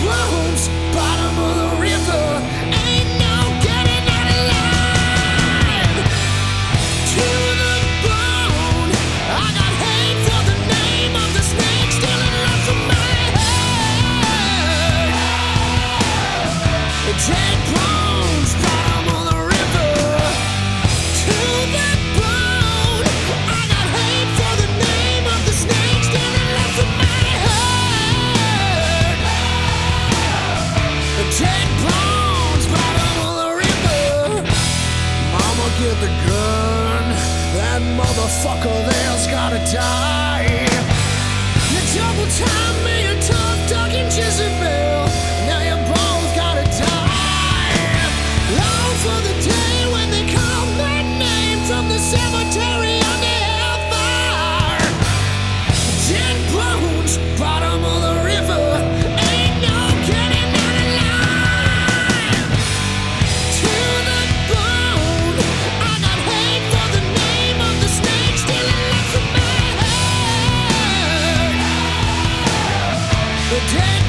bones, bottom of the river. Ain't no getting out alive. To the bone, I got hate for the name of the snake stealing love from my head. Dead bones, bottom of the river. To the bone, I got hate for the name of the snake stealing love from my head. Dead bones, bottom of the river. Mama, get the gun. That motherfucker there's gotta die. You double time me, a tough talking Jezebel. Now you both gotta die. Long for the day when they call my name from the cemetery under hellfire. Dead bones, bottom of the river. Ain't no getting out alive. To the bone, I got hate for the name of the snake stealing love from my head. The dead